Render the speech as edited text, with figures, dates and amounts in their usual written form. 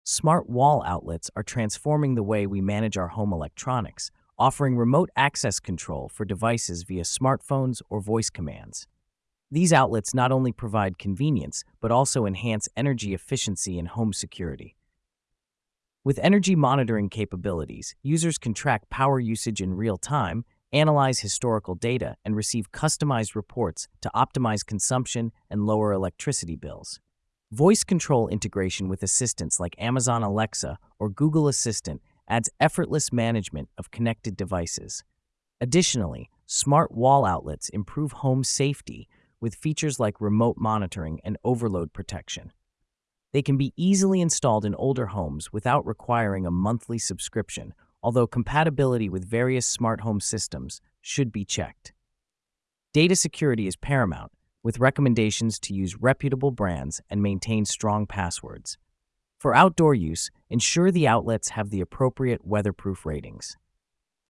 Smart wall outlets are transforming the way we manage our home electronics, offering remote access control for devices via smartphones or voice commands. These outlets not only provide convenience, but also enhance energy efficiency and home security. With energy monitoring capabilities, users can track power usage in real time, analyze historical data, and receive customized reports to optimize consumption and lower electricity bills. Voice control integration with assistants like Amazon Alexa or Google Assistant adds effortless management of connected devices. Additionally, smart wall outlets improve home safety with features like remote monitoring and overload protection. They can be easily installed in older homes without requiring a monthly subscription, although compatibility with various smart home systems should be checked. Data security is paramount, with recommendations to use reputable brands and maintain strong passwords. For outdoor use, ensure the outlets have the appropriate weatherproof ratings.